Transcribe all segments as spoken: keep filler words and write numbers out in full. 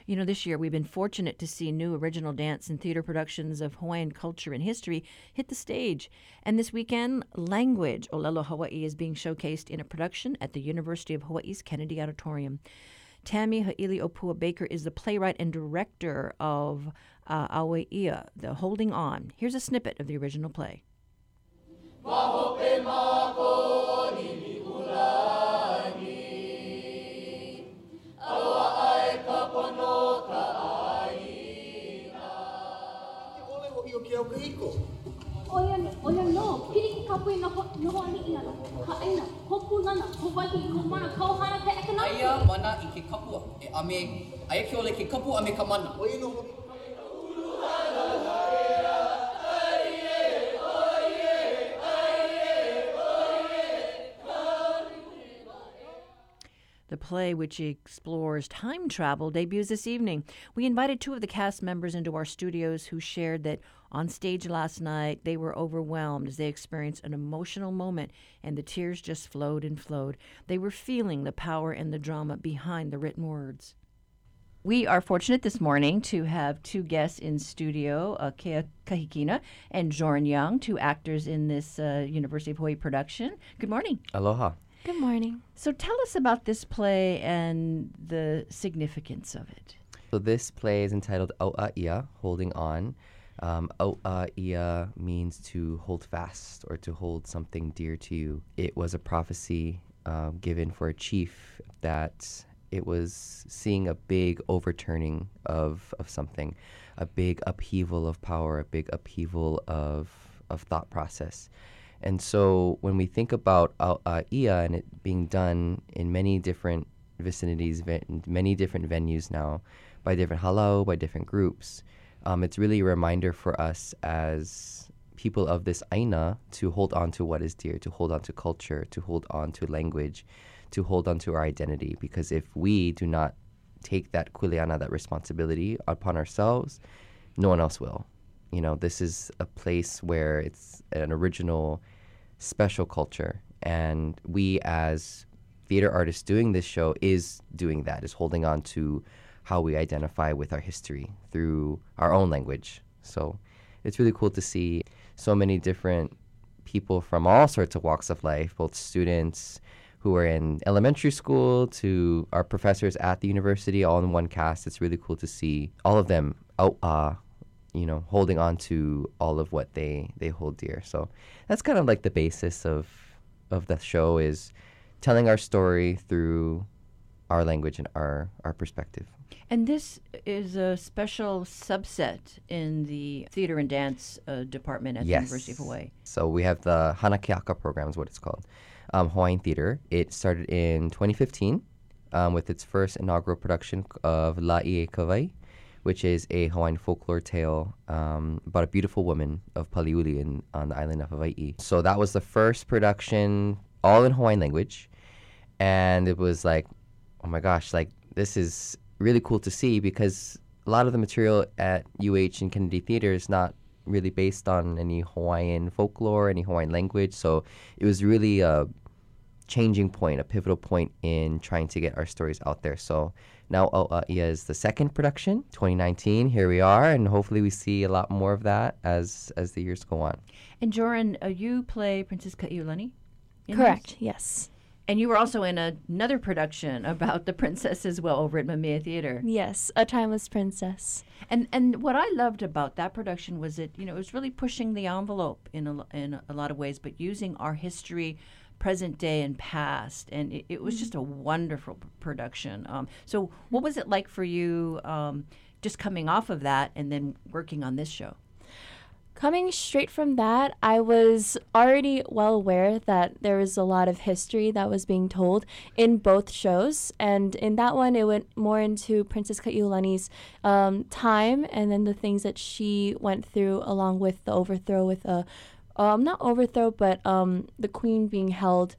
You know, this year we've been fortunate to see new original dance and theater productions of Hawaiian culture and history hit the stage. And this weekend, Language, Olelo Hawaii, is being showcased in a production at the University of Hawaii's Kennedy Auditorium. Tammy Ha'ili Opua Baker is the playwright and director of uh, Aue'ia, The Holding On. Here's a snippet of the original play. Oya oya no, piriki kapui no no ani ina no. Ka aina, hopu nana, howahi ko mana kauhana te economic. Aia mana I ke kapua. E ame, aia ke ole ke kapu ame ka mana. Oia no. The play, which explores time travel, debuts this evening. We invited two of the cast members into our studios who shared that on stage last night they were overwhelmed as they experienced an emotional moment and the tears just flowed and flowed. They were feeling the power and the drama behind the written words. We are fortunate this morning to have two guests in studio, uh, Kea Kahikina and Joran Young, two actors in this uh, University of Hawaii production. Good morning. Aloha. Good morning. So tell us about this play and the significance of it. So this play is entitled Au'aia, Holding On. Um, Au'aia means to hold fast or to hold something dear to you. It was a prophecy uh, given for a chief that it was seeing a big overturning of, of something, a big upheaval of power, a big upheaval of, of thought process. And so when we think about Au'aia and it being done in many different vicinities, ve- many different venues now, by different halau, by different groups, um, it's really a reminder for us as people of this aina to hold on to what is dear, to hold on to culture, to hold on to language, to hold on to our identity. Because if we do not take that kuleana, that responsibility upon ourselves, no one else will. You know, this is a place where it's an original, special culture. And we as theater artists doing this show is doing that, is holding on to how we identify with our history through our own language. So it's really cool to see so many different people from all sorts of walks of life, both students who are in elementary school to our professors at the university, all in one cast. It's really cool to see all of them out, uh, you know, holding on to all of what they, they hold dear. So that's kind of like the basis of of the show, is telling our story through our language and our, our perspective. And this is a special subset in the theater and dance uh, department at Yes. the University of Hawaii. So we have the Hana Keaka program is what it's called, um, Hawaiian Theater. It started in twenty fifteen um, with its first inaugural production of La'i Kawai, which is a Hawaiian folklore tale um, about a beautiful woman of Paliuli in, on the island of Hawaii. So that was the first production, all in Hawaiian language. And it was like, oh my gosh, like this is really cool to see, because a lot of the material at U H and Kennedy Theater is not really based on any Hawaiian folklore, any Hawaiian language. So it was really a changing point, a pivotal point in trying to get our stories out there. So now Au'aia is the second production, twenty nineteen. Here we are, and hopefully we see a lot more of that as as the years go on. And Joran, uh, you play Princess Kaiulani? in Correct, this? yes. And you were also in a, another production about the princess as well over at Mamiya Theater. Yes, A Timeless Princess. And and what I loved about that production was that, you know, it was really pushing the envelope in a, in a lot of ways, but using our history, present day and past. And it, it was just a wonderful p- production. Um, so what was it like for you um, just coming off of that and then working on this show? Coming straight from that, I was already well aware that there was a lot of history that was being told in both shows. And in that one, it went more into Princess Kaiulani's um, time and then the things that she went through along with the overthrow with a, um, not overthrow, but um, the queen being held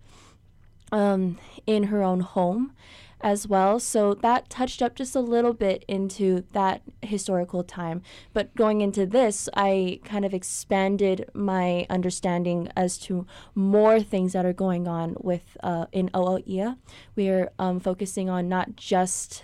um, in her own home as well. So that touched up just a little bit into that historical time. But going into this, I kind of expanded my understanding as to more things that are going on with uh, in Au'aia. We are um, focusing on not just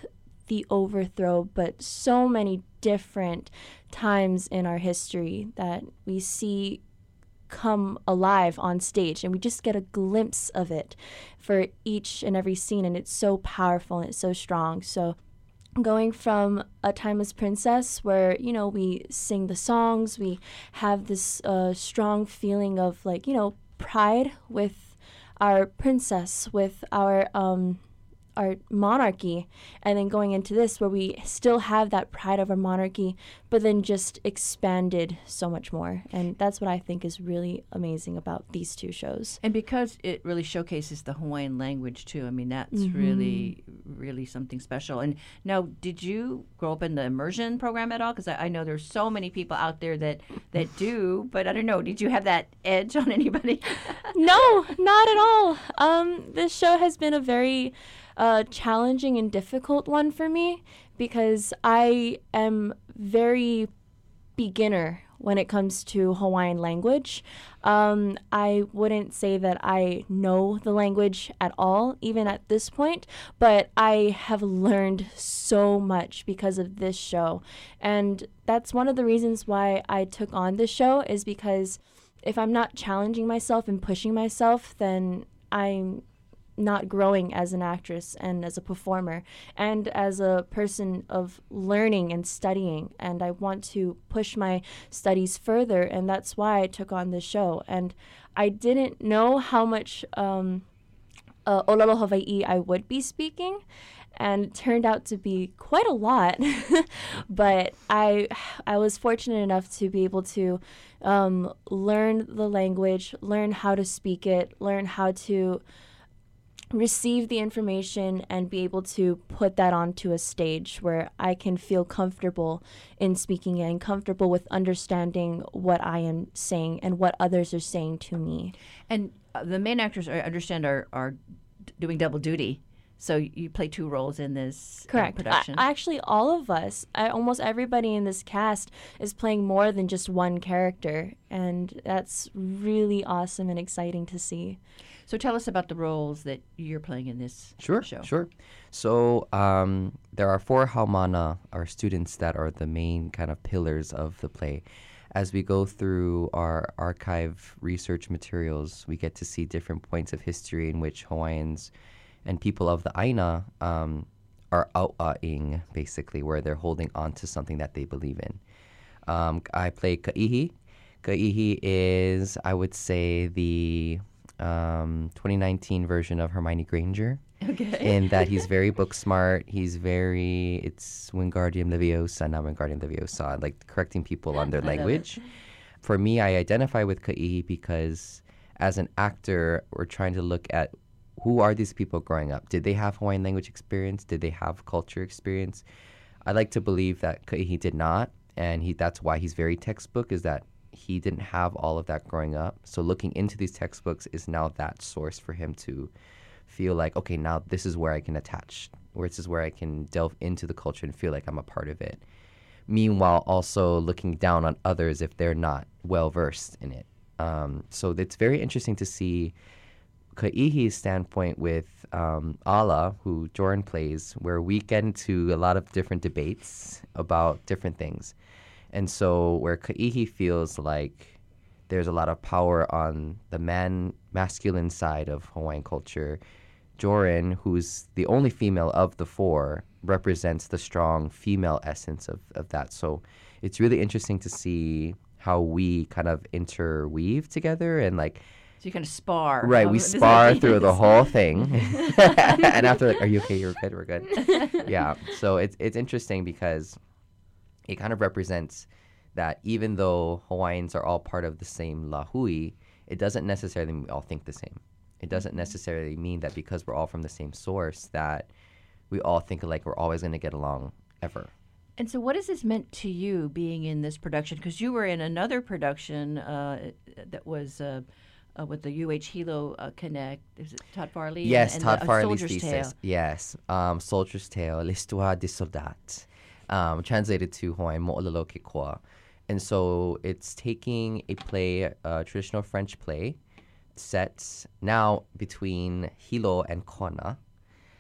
the overthrow, but so many different times in our history that we see come alive on stage, and we just get a glimpse of it for each and every scene, and it's so powerful and it's so strong. So going from A Timeless Princess, where, you know, we sing the songs, we have this uh, strong feeling of, like, you know, pride with our princess, with our um our monarchy, and then going into this where we still have that pride of our monarchy, but then just expanded so much more. And that's what I think is really amazing about these two shows. And because it really showcases the Hawaiian language too, I mean, that's Mm-hmm. really, really something special. And now, did you grow up in the immersion program at all? Because I, I know there's so many people out there that, that do, but I don't know, did you have that edge on anybody? No, not at all. Um, this show has been a very uh, challenging and difficult one for me because I am very beginner when it comes to Hawaiian language. Um, I wouldn't say that I know the language at all, even at this point, but I have learned so much because of this show. And that's one of the reasons why I took on this show, is because if I'm not challenging myself and pushing myself, then I'm not growing as an actress and as a performer and as a person of learning and studying. And I want to push my studies further, and that's why I took on this show. And I didn't know how much um, uh, Olelo Hawaii I would be speaking, and it turned out to be quite a lot. But I I was fortunate enough to be able to um, learn the language, learn how to speak it, learn how to receive the information, and be able to put that onto a stage where I can feel comfortable in speaking and comfortable with understanding what I am saying and what others are saying to me. And uh, the main actors, I understand, are, are d- doing double duty. So you play two roles in this uh, Correct. production. I, actually, all of us, I, almost everybody in this cast is playing more than just one character, and that's really awesome and exciting to see. So tell us about the roles that you're playing in this Sure, show. sure. So um, there are four haumana, our students, that are the main kind of pillars of the play. As we go through our archive research materials, we get to see different points of history in which Hawaiians and people of the Aina um, are aua'ing, basically, where they're holding on to something that they believe in. Um, I play Ka'ihi. Ka'ihi is, I would say, the um, twenty nineteen version of Hermione Granger. Okay. In that he's very book smart. He's very, it's Wingardium Leviosa, not Wingardium Leviosa, like correcting people on their language. For me, I identify with Ka'ihi because as an actor, we're trying to look at who are these people growing up? Did they have Hawaiian language experience? Did they have culture experience? I like to believe that Ka'ihi did not, and he that's why he's very textbook, is that he didn't have all of that growing up. So looking into these textbooks is now that source for him to feel like, okay, now this is where I can attach, or this is where I can delve into the culture and feel like I'm a part of it. Meanwhile, also looking down on others if they're not well-versed in it. Um, so it's very interesting to see Ka'ihi's standpoint with um, Ala, who Joran plays, where we get into a lot of different debates about different things. And so where Ka'ihi feels like there's a lot of power on the man masculine side of Hawaiian culture, Joran, who's the only female of the four, represents the strong female essence of, of that. So it's really interesting to see how we kind of interweave together and like, So you kind of spar. right, um, we is that spar what- through the whole thing. And after, like, are you okay? You're good? We're good. Yeah. So it's it's interesting because it kind of represents that even though Hawaiians are all part of the same lahui, it doesn't necessarily mean we all think the same. It doesn't necessarily mean that because we're all from the same source that we all think like we're always going to get along ever. And so what has this meant to you being in this production? Because you were in another production uh, that was uh, uh, with the U H Hilo uh, Connect. Is it Todd Farley? and- Yes, and Todd the, uh, Farley's Soldier's thesis. Tale. Yes, um, Soldier's Tale, L'Histoire des Soldats, um, translated to Hawaiian, Mo'olelo ke koa. And so it's taking a play, a traditional French play, set now between Hilo and Kona,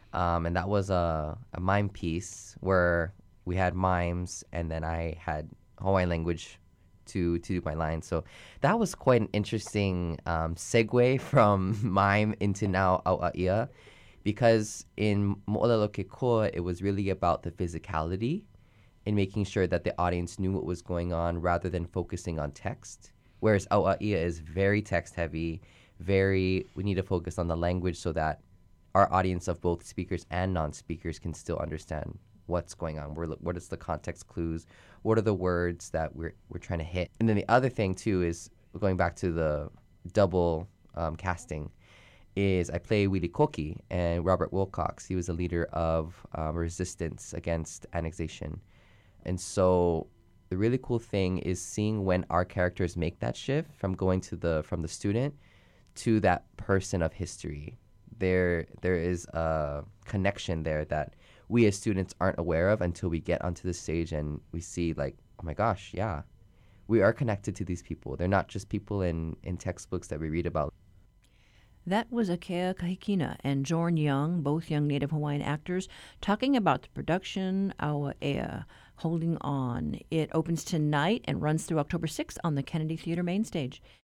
Um, and that was a, a mime piece where we had mimes and then I had Hawaiian language to, to do my lines. So that was quite an interesting um, segue from mime into now Aua'ia, because in Mo'olelo Ke Koa, it was really about the physicality and making sure that the audience knew what was going on rather than focusing on text. Whereas Aua'ia is very text heavy, very, we need to focus on the language so that our audience of both speakers and non-speakers can still understand what's going on. We're, what is the context clues? What are the words that we're we're trying to hit? And then the other thing too is going back to the double um, casting. Is I play Willie Koki, and Robert Wilcox. He was a leader of um, resistance against annexation, and so the really cool thing is seeing when our characters make that shift from going to the from the student to that person of history. There, there is a connection there that we as students aren't aware of until we get onto the stage and we see, like, oh my gosh, yeah, we are connected to these people. They're not just people in, in textbooks that we read about. That was Akea Kahikina and Jorn Young, both young Native Hawaiian actors, talking about the production Aua'ia, Holding On. It opens tonight and runs through October sixth on the Kennedy Theater main stage.